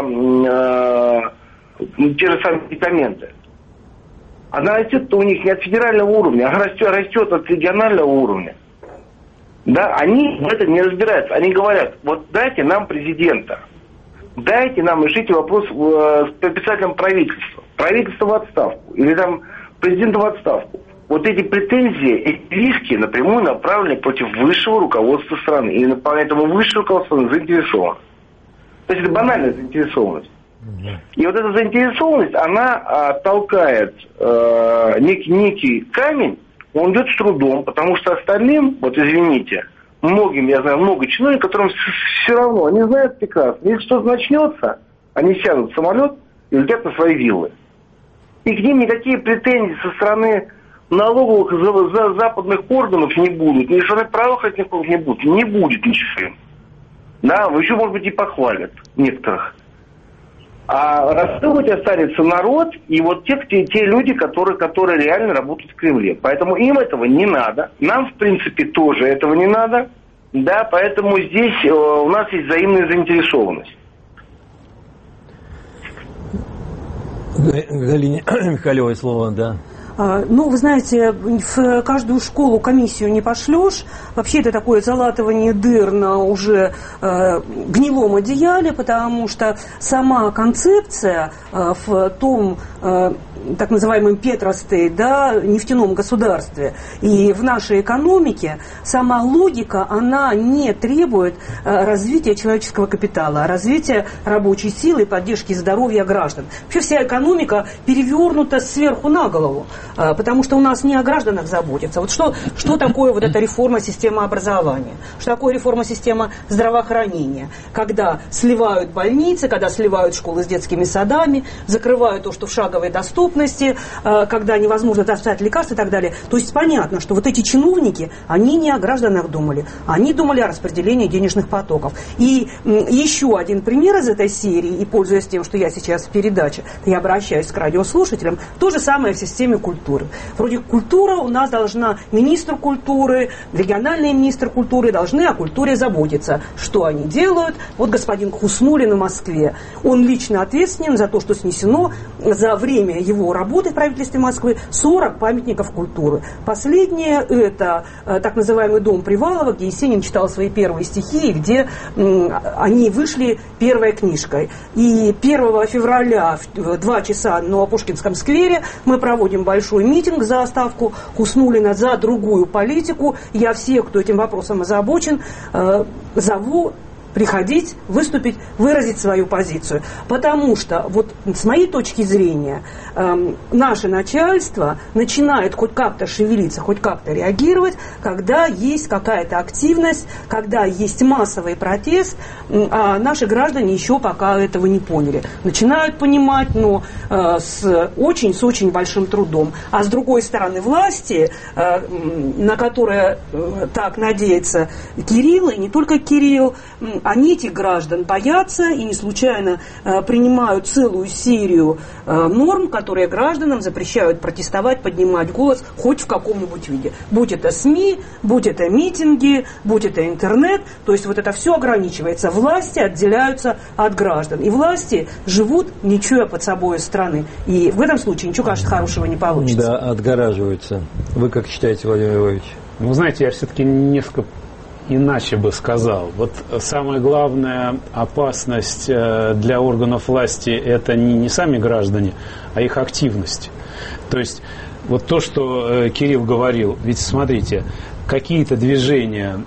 на те же самые медикаменты? Она растет-то у них не от федерального уровня, она растет от регионального уровня. Да, они в этом не разбираются. Они говорят, вот дайте нам президента, дайте нам решить вопрос с председателем правительства. Правительство в отставку или там президента в отставку. Вот эти претензии, эти риски напрямую направлены против высшего руководства страны. И поэтому высшее руководство заинтересовано. То есть это банальная заинтересованность. И вот эта заинтересованность, она толкает некий камень, он идет с трудом, потому что остальным, вот извините, многим, я знаю, много чиновников, которым все равно, они знают прекрасно, если что-то начнется, они сядут в самолет и летят на свои виллы. И к ним никакие претензии со стороны налоговых западных органов не будут, ни со стороны правоохранительных органов не будут, не будет ничего. Да, еще, может быть, и похвалят некоторых. А рассылать останется народ и вот те люди, которые реально работают в Кремле. Поэтому им этого не надо. Нам, в принципе, тоже этого не надо. Да, поэтому здесь у нас есть взаимная заинтересованность. Галине Михайловой слово, да. Ну, вы знаете, в каждую школу комиссию не пошлешь. Вообще это такое залатывание дыр на уже гнилом одеяле, потому что сама концепция в том так называемом Петростейт, да, нефтяном государстве и в нашей экономике, сама логика, она не требует развития человеческого капитала, развития рабочей силы и поддержки здоровья граждан. Вообще вся экономика перевернута сверху на голову, потому что у нас не о гражданах заботится. Вот что такое вот эта реформа системы образования? Что такое реформа системы здравоохранения? Когда сливают больницы, когда сливают школы с детскими садами, закрывают то, что в шаговой доступности, когда невозможно достать лекарства и так далее. То есть понятно, что вот эти чиновники, они не о гражданах думали, они думали о распределении денежных потоков. И еще один пример из этой серии, и пользуясь тем, что я сейчас в передаче, я обращаюсь к радиослушателям, то же самое в системе культуры. Вроде культура у нас должна, министр культуры, региональный министр культуры должны о культуре заботиться. Что они делают? Вот господин Хуснуллин в Москве. Он лично ответственен за то, что снесено за время его работы в правительстве Москвы 40 памятников культуры. Последнее это так называемый дом Привалова, где Есенин читал свои первые стихи, где они вышли первой книжкой. И 1 февраля в 2 часа на Пушкинском сквере мы проводим большой митинг за отставку Хуснуллина, за другую политику. Я всех, кто этим вопросом озабочен, зову приходить, выступить, выразить свою позицию. Потому что, вот с моей точки зрения, наше начальство начинает хоть как-то шевелиться, хоть как-то реагировать, когда есть какая-то активность, когда есть массовый протест, а наши граждане еще пока этого не поняли. Начинают понимать, но с очень большим трудом. А с другой стороны, власти, на которые так надеется Кирилл, и не только Кирилл, они этих граждан боятся и не случайно принимают целую серию норм, которые гражданам запрещают протестовать, поднимать голос хоть в каком-нибудь виде. Будь это СМИ, будь это митинги, будь это интернет. То есть вот это все ограничивается. Власти отделяются от граждан. И власти живут, не чуя под собой страны. И в этом случае ничего, конечно, хорошего не получится. Да, отгораживаются. Вы как считаете, Владимир Львович? Вы знаете, я все-таки несколько иначе бы сказал. Вот самая главная опасность для органов власти — это не сами граждане, а их активность. То есть вот то, что Кирилл говорил, ведь смотрите, какие-то движения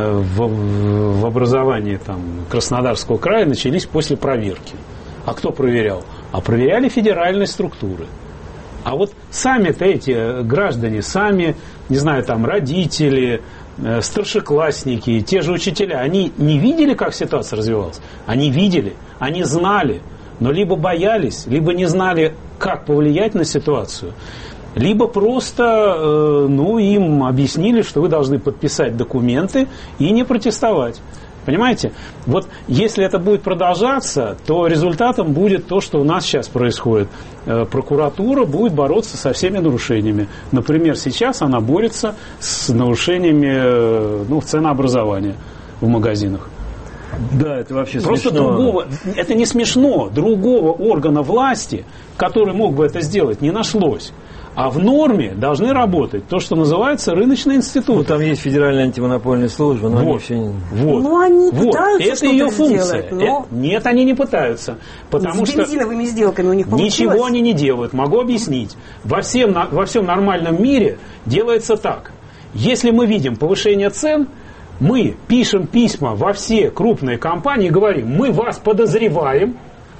в образовании там, Краснодарского края начались после проверки. А кто проверял? А проверяли федеральные структуры. А вот сами-то эти граждане, сами, не знаю, там родители, старшеклассники, те же учителя, они не видели, как ситуация развивалась? Они видели, они знали, но либо боялись, либо не знали, как повлиять на ситуацию, либо просто им объяснили, что вы должны подписать документы и не протестовать. Понимаете? Вот если это будет продолжаться, то результатом будет то, что у нас сейчас происходит. Прокуратура будет бороться со всеми нарушениями. Например, сейчас она борется с нарушениями ценообразования в магазинах. Да, это вообще просто смешно. Это не смешно. Другого органа власти, который мог бы это сделать, не нашлось. А в норме должны работать то, что называется рыночный институт. Ну, там есть федеральная антимонопольная служба, но они все... Ну, они пытаются это ее функция. Сделать, но... Нет, они не пытаются. Потому с бензиновыми сделками у них получилось. Ничего они не делают. Могу объяснить. Во всем нормальном мире делается так. Если мы видим повышение цен, мы пишем письма во все крупные компании и говорим: мы вас подозреваем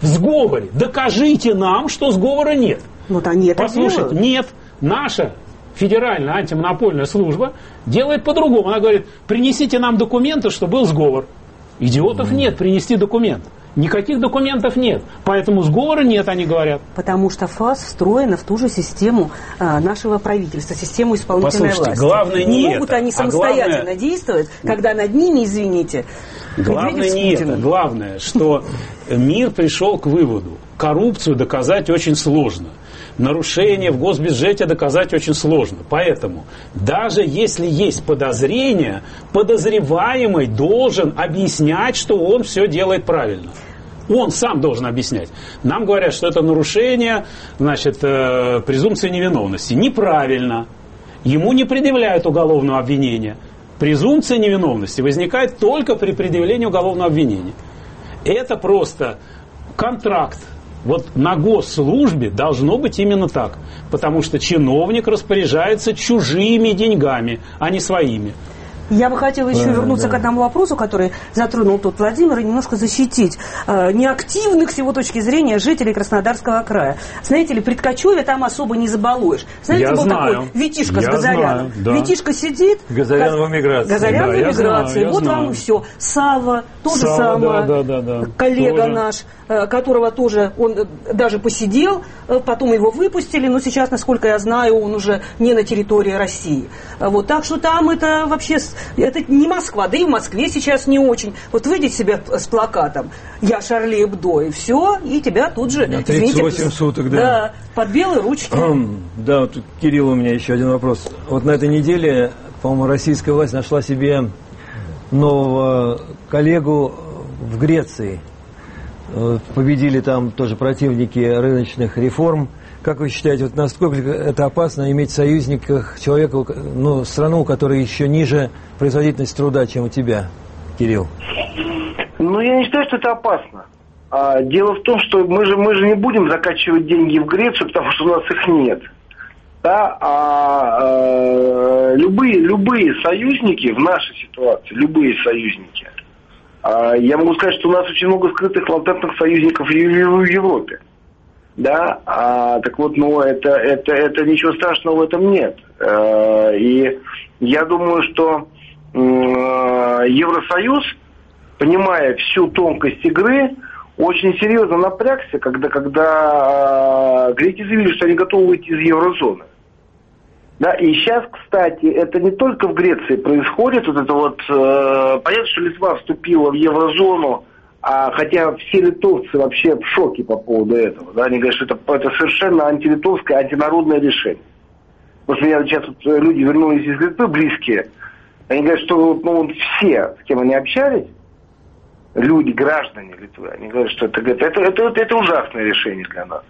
в сговоре. Докажите нам, что сговора нет. Вот они это Послушайте, делают. нет, наша федеральная антимонопольная служба делает по-другому. Она говорит, принесите нам документы, что был сговор. Идиотов нет, принести документ. Никаких документов нет. Поэтому сговора нет, они говорят. Потому что ФАС встроена в ту же систему нашего правительства, систему исполнительной власти. Главное не могут это. они самостоятельно действовать, когда над ними, извините, главное не это. Главное, что мир пришел к выводу. Коррупцию доказать очень сложно. Нарушение в госбюджете доказать очень сложно. Поэтому, даже если есть подозрение, подозреваемый должен объяснять, что он все делает правильно. Он сам должен объяснять. Нам говорят, что это нарушение, значит, презумпции невиновности. Неправильно. Ему не предъявляют уголовного обвинения. Презумпция невиновности возникает только при предъявлении уголовного обвинения. Это просто контракт. Вот на госслужбе должно быть именно так. Потому что чиновник распоряжается чужими деньгами, а не своими. Я бы хотела еще вернуться к одному вопросу, который затронул тут Владимир, и немножко защитить неактивных с его точки зрения жителей Краснодарского края. Знаете ли, при Ткачеве там особо не забалуешь. Знаете, был такой Витишка с Газаряном. Да. Витишка сидит. Газарян в эмиграции. Газарян в эмиграции. Вот вам и все. Савва, то же самое. Коллега тоже наш, которого тоже, он даже посидел, потом его выпустили, но сейчас, насколько я знаю, он уже не на территории России. Вот, так что там это вообще... Это не Москва, да и в Москве сейчас не очень. Вот выйди себе с плакатом «Я Шарли Эбдо», и все, и тебя тут же... 38 суток, да. Да, под белые ручки. Да, вот Кирилл, у меня еще один вопрос. Вот на этой неделе, по-моему, российская власть нашла себе нового коллегу в Греции. Победили там тоже противники рыночных реформ. Как вы считаете, вот насколько это опасно иметь в союзниках человека, ну, страну, у которой еще ниже производительность труда, чем у тебя, Кирилл? Ну, я не считаю, что это опасно. Дело в том, что мы же не будем закачивать деньги в Грецию, потому что у нас их нет. Да? Любые союзники в нашей ситуации, любые союзники, я могу сказать, что у нас очень много скрытых латентных союзников в Европе. Да, так вот, ну, это ничего страшного в этом нет. И я думаю, что Евросоюз, понимая всю тонкость игры, очень серьезно напрягся, когда греки заявили, что они готовы выйти из еврозоны. Да, и сейчас, кстати, это не только в Греции происходит, вот это вот, понятно, что Литва вступила в еврозону, хотя все литовцы вообще в шоке по поводу этого. Да? Они говорят, что это совершенно антилитовское, антинародное решение. Потому что сейчас вот люди вернулись из Литвы, близкие. Они говорят, что все, с кем они общались, люди, граждане Литвы, они говорят, что это ужасное решение для нас.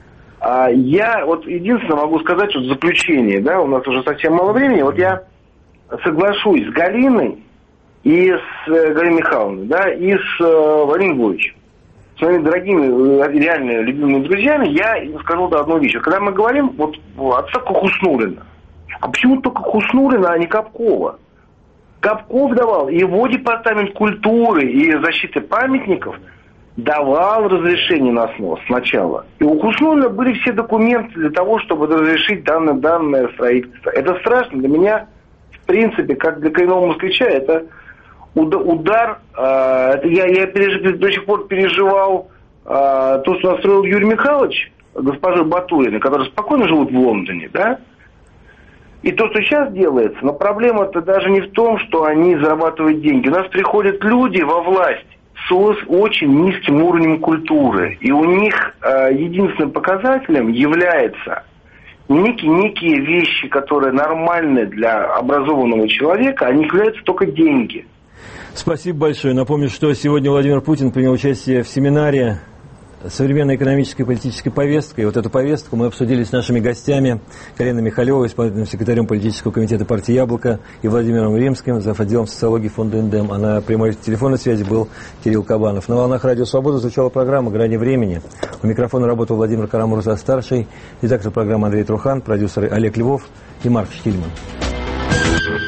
Я вот единственное могу сказать, что в заключение, да, у нас уже совсем мало времени, вот я соглашусь с Галиной, и с Галиной Михайловной, да, и с Владимиром Львовичем, с моими дорогими, реально любимыми друзьями, я им скажу одну вещь. Когда мы говорим, вот отставка Хуснуллина, а почему только Хуснуллина, а не Капкова? Капков давал, его департамент культуры и защиты памятников давал разрешение на снос сначала. И у Хуснуллина были все документы для того, чтобы разрешить данное строительство. Это страшно для меня, в принципе, как для коренного москвича, это удар, я до сих пор переживал то, что настроил Юрий Михайлович, госпожа Батурина, которые спокойно живут в Лондоне, да? И то, что сейчас делается, но проблема-то даже не в том, что они зарабатывают деньги. У нас приходят люди во власть с очень низким уровнем культуры, и у них единственным показателем является некие вещи, которые нормальны для образованного человека, они являются только деньги. Спасибо большое. Напомню, что сегодня Владимир Путин принял участие в семинаре «Современная экономическая и политическая повестка». И вот эту повестку мы обсудили с нашими гостями Галиной Михайловой, исполнительным секретарем политического комитета партии «Яблоко», и Владимиром Римским, зав. Отделом социологии фонда «Индем». А на прямой телефонной связи был Кирилл Кабанов. На волнах «Радио Свобода» звучала программа «Грани времени». У микрофона работал Владимир Карамурза-старший, редактор программы Андрей Трухан, продюсеры Олег Львов и Марк Штильман.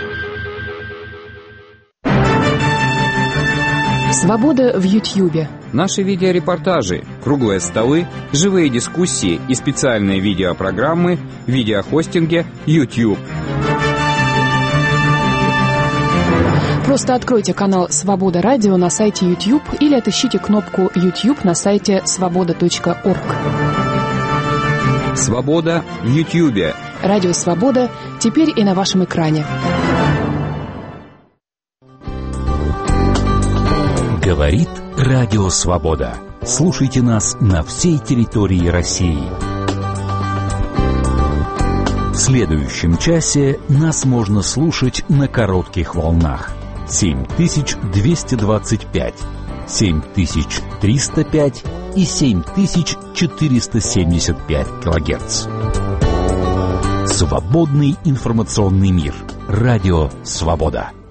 Свобода в Ютьюбе. Наши видеорепортажи, круглые столы, живые дискуссии и специальные видеопрограммы в видеохостинге YouTube. Просто откройте канал «Свобода Радио» на сайте YouTube или отыщите кнопку YouTube на сайте svoboda.org. «Свобода» в YouTube. Радио «Свобода» теперь и на вашем экране. Говорит Радио Свобода. Слушайте нас на всей территории России. В следующем часе нас можно слушать на коротких волнах. 7225, 7305 и 7475 килогерц. Свободный информационный мир. Радио Свобода.